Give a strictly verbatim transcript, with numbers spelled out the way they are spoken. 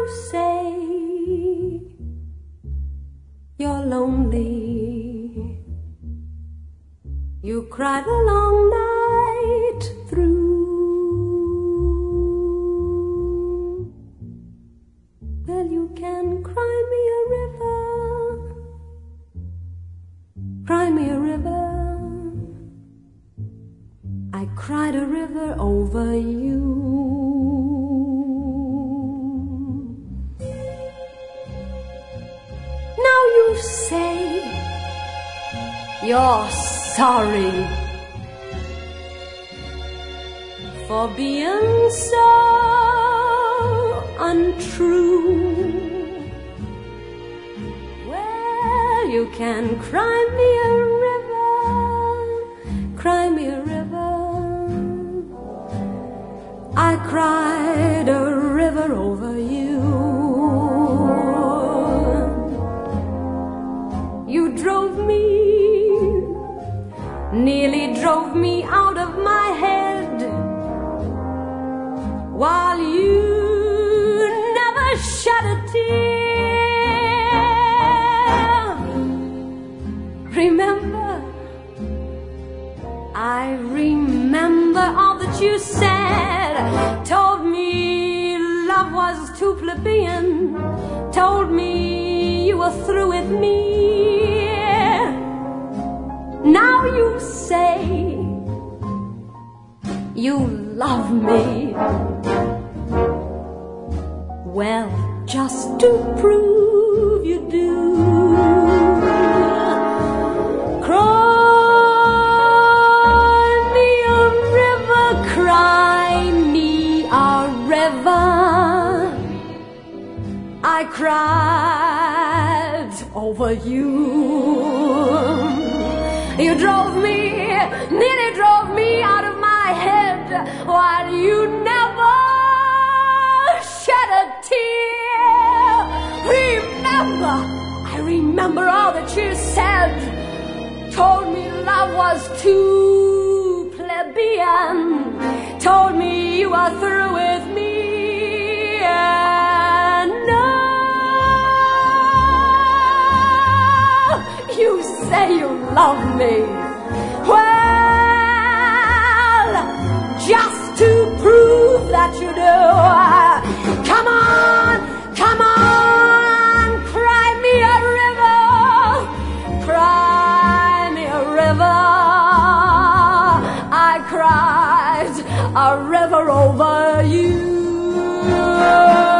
say you're lonely. You cried a long night through. Well, you can cry me a river, cry me a river. I cried a river over you. Now you say you're sorry for being so untrue. Well, you can cry me a river, cry me a river. I cried a river over you. You drove me, nearly drove me out of my head, while you never shed a tear. Remember, I remember all that you said. Told me love was too plebeian. Told me you were through with me. Now you say you love me. Well, just to prove you do, cry me a river, cry me a river. I cried over you. You drove me, nearly drove me out of my head, while you never shed a tear. Remember, I remember all that you said. Told me love was too plebeian. Told me you were through with me. And now you say you love me. Well, just to prove that you do, come on, come on, cry me a river, cry me a river. I cried a river over you.